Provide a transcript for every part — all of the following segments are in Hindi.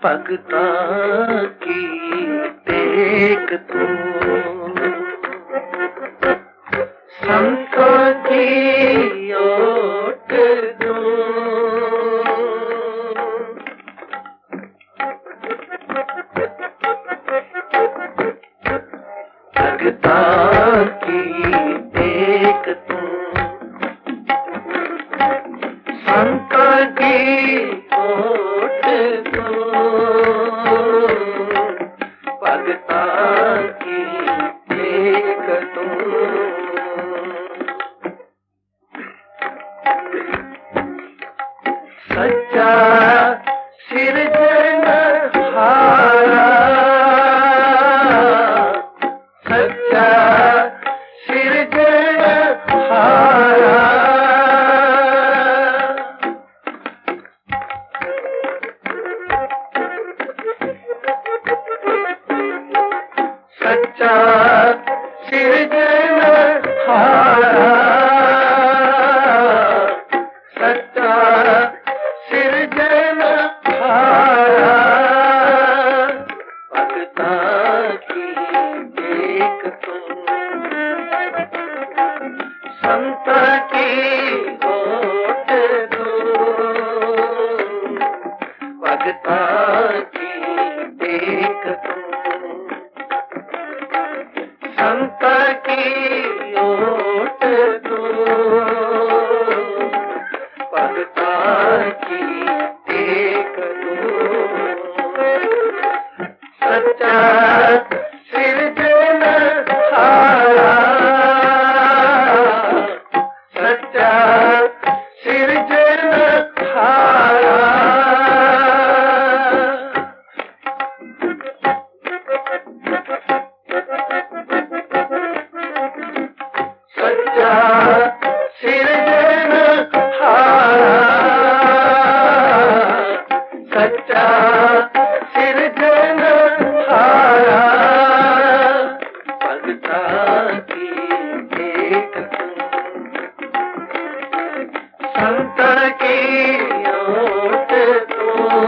भगता की टेक तू, संतों की ओट तू, भगता की टेक तू, संतों की ओट तू, भगता की टेक तू। सच्चा सिरजनहारा, सच्चा सिरजनहारा, सच्चा सिरजनहारा, सच्चा सिरजनहारा, भगता की टेक तू, संत की ओट तू, भगता की टेक तू, संत की ओट तू, भगता की टेक तू। सच्चा सिरजनहारा, सच्चा सिरजनहारा, सच्चा सिरजनहारा, सच्चा सिरजनहारा, भगता की टेक तू, संत की ओट तू,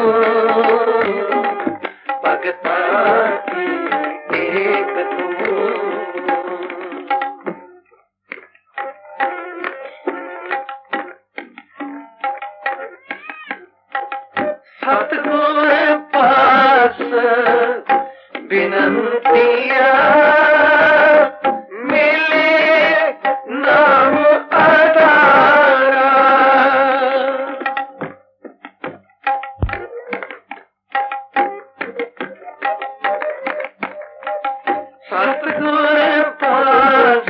भगता की टेक तू। सतगुर पास विनंतियाँ मिले नाम आधारा, सतगुर पास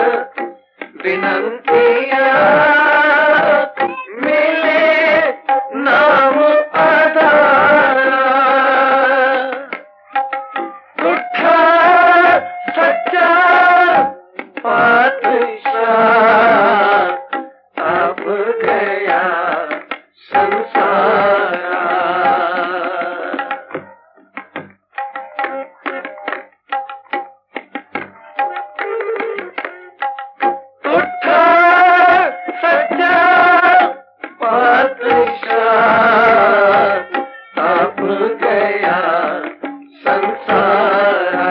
विनंतियाँ मिले नाम आधारा, उठा सच्चा पातशाह, अब गया संसारा, उठा सच्चा पातशाह, अब गया संसारा,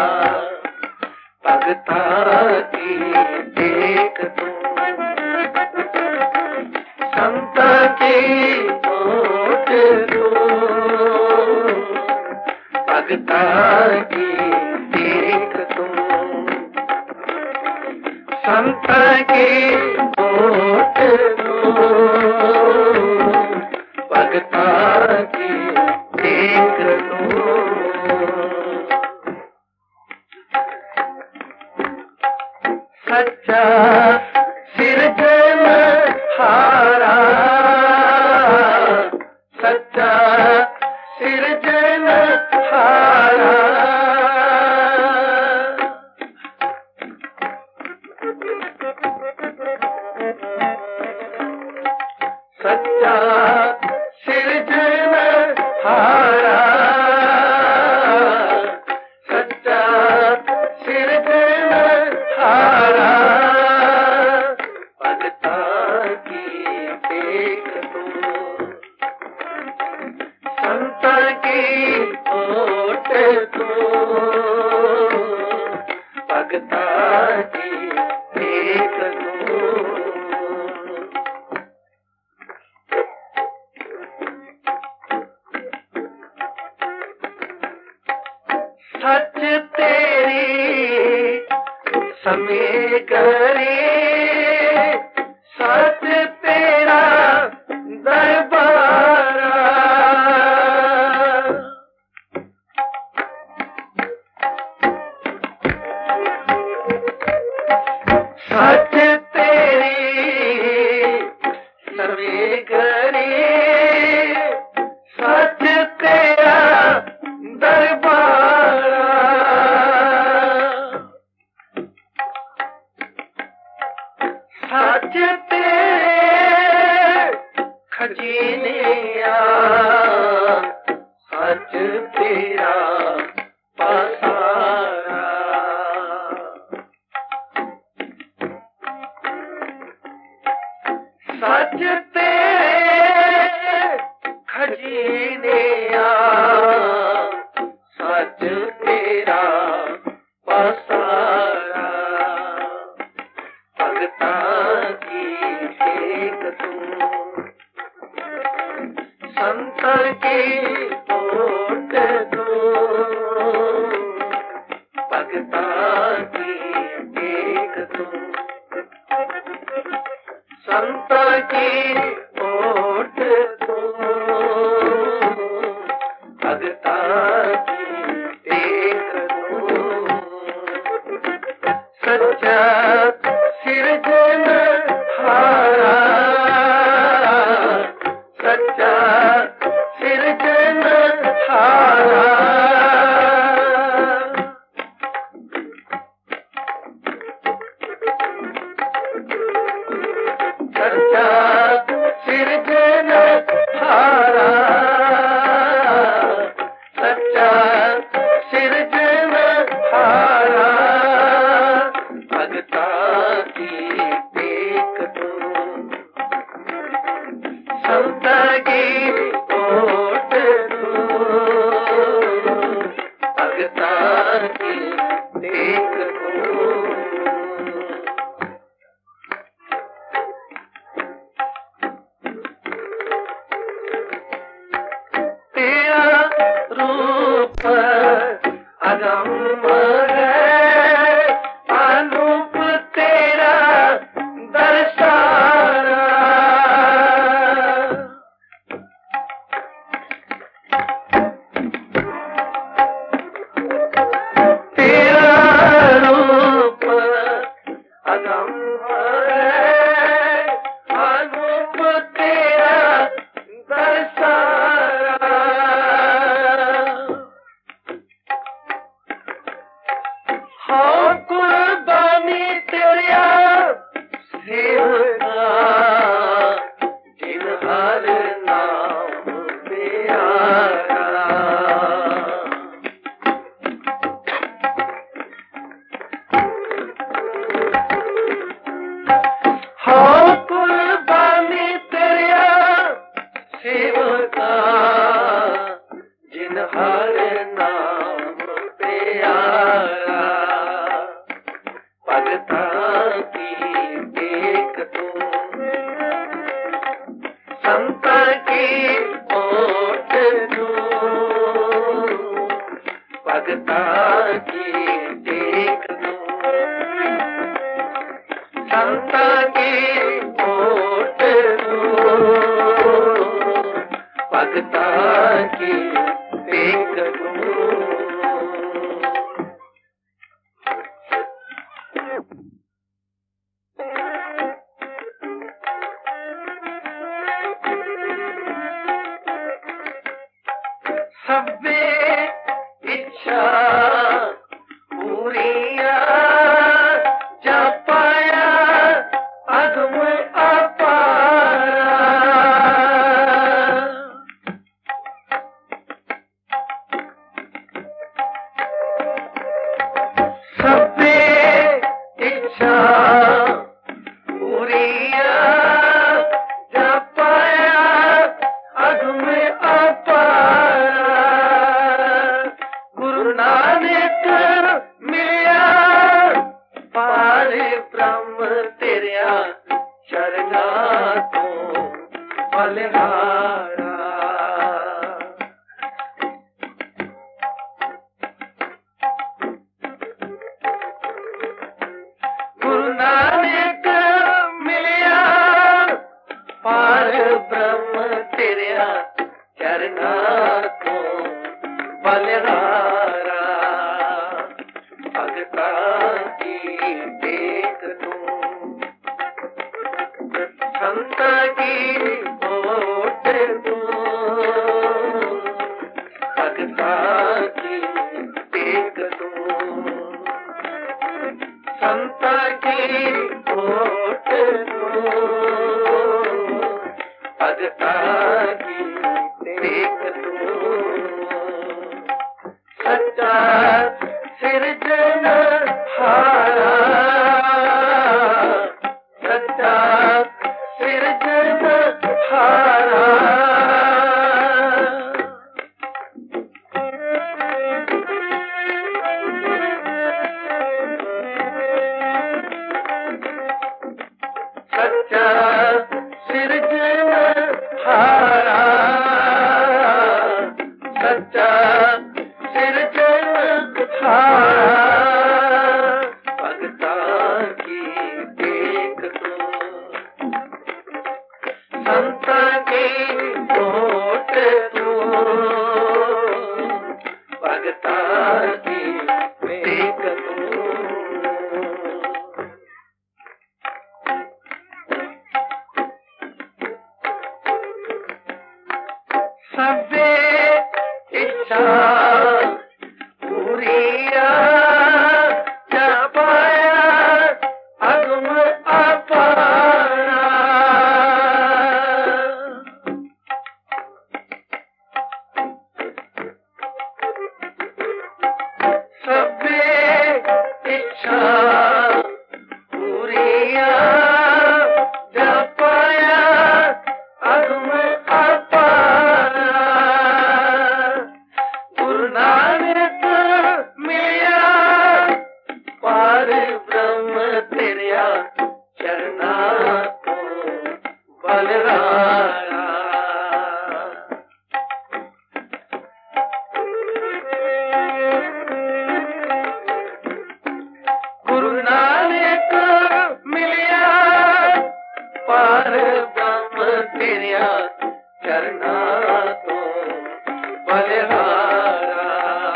भगता की टेक तू, संत की ओट तू, भगता की टेक तू, संत की ओट तू, भगता की टेक तू। सच्चा सिरजनहारा, सच्चा सिरजनहारा, सच्चा सिरजनहारा, सच्चा सिरजनहारा, भगता की टेक तू, संत की सच तेरे खजीनिया सच तेरा पसारा सच तेरे खजीनिया सच तेरा पसारा भगता की एक तू संत की ओट तू भगता की एक तू संत की ओट तू भगता की एक तू सच्चा सिरजनहारा सच्चा सिरजनहारा सच्चा सिरजनहारा सच्चा सिरजनहारा भगता की एक तू संत की ओट तू भगता की एक तू तेरा रूप अगम है अनूप तेरा दर्शाना तेरा रूप अगम है अनूप तेरा दर्शाना हाँ कुर्बानी तेरा सेवका जिन हर नाम प्यारा हाँ कुर्बानी तेरा सेवका जिन हर नाम प्यारा भगता की एक तू संत की ओट तू भगता की एक तू संत की ओट तू भगता की एक तू सबे इच्छा पूरिया जा पाया अगम अपारा सबे इच्छा पूरिया जा पाया अगम अपारा गुरु नानक मिलिया पार ब्रह्म तेरिया चरना तो बलिहारा गुरु नानक मिलिया पार ब्रह्म तेरिया चरना तो बलिहारा भगता की एक तू संत की ओट तू भगता की एक तू संत की ओट तू भगता की टेक तू, सच्चा सिरजनहारा, सच्चा सिरजनहारा। सच्चा सिरजनहारा, सच्चा सिरजनहारा। भगता की टेक तू, संता की ओट तू, भगता की टेक तू। सबे इच्छा पूरिया जा पाया अगम अपारा, सबे इच्छा पूरिया जा पाया अगम अपारा। गुरु नानक मिलिया पार ब्रह्म तेरिया चरना को बलहारा। गुरु नानक मिलिया पार ब्रह्म तेरिया चरना को बलहारा।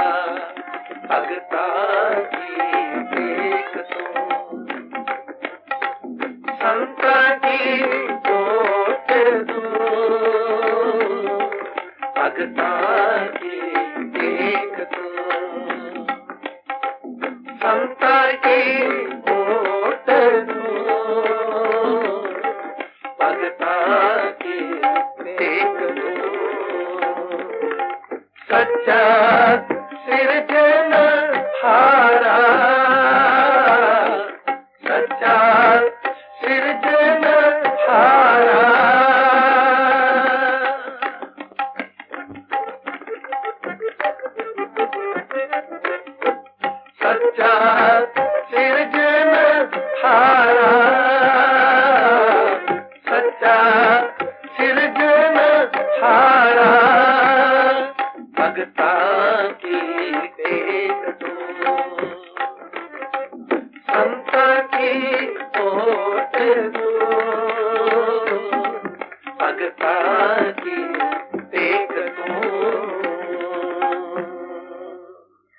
भगता की टेक तू, संता की ओट तू, भगता की टेक तू, संता की ओट तू, भगता की टेक तू। सच्चा सिरजनहारा, सच्चा सिरजनहारा। सच्चा सिरजनहारा, सच्चा सिरजनहारा। भगता की टेक तू, संता की ओट तू, भगता की टेक